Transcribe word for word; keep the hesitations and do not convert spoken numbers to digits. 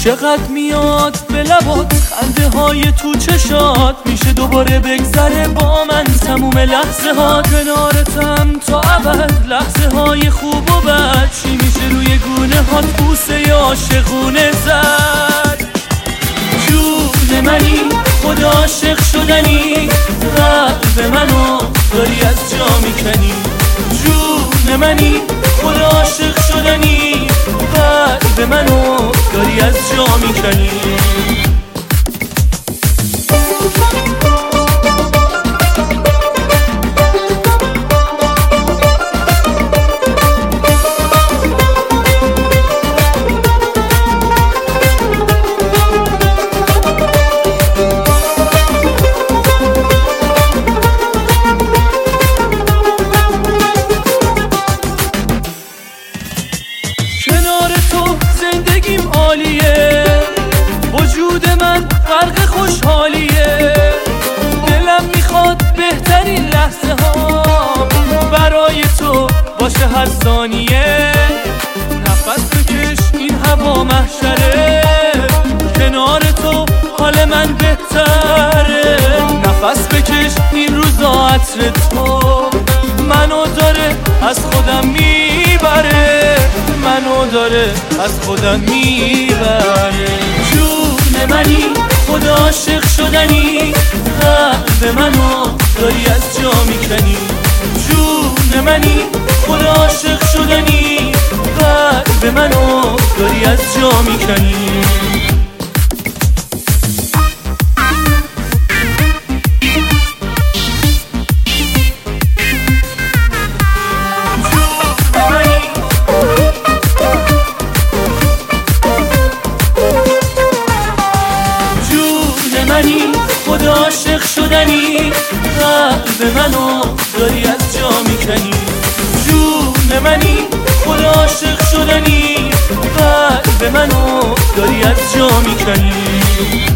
چقدر میاد به لبات خنده های تو چشات، میشه دوباره بگذره با من تموم لحظه ها. کنارتم تا ابد لحظه های خوب و بد، چی میشه روی گونه ها بوسه عاشقونه زد. جون منی خود عاشق شدنی، قلب منو داری از جا میکنی. جون منی خود عاشق شدنی، قلب منو داری از جا میکنی. کنار تو زندگیم عالیه، وجود من غرق خوشحالیه. دلم میخواد بهترین لحظه ها برای تو باشه هر ثانیه. نفس بکش این هوا محشره، کنار تو حال من بهتره. نفس بکش این روزا عطر تو منو داره از خودم میبره، منو داره از خودم میبره. جون منی خود عاشق شدنی، قلب منو داری از جا میکنی. جون منی خود عاشق شدنی، قلب منو داری از جا میکنی. خود عاشق شدنی، قلب منو داری از جا میکنی. جون منی خود عاشق شدنی، قلب منو داری از جا میکنی.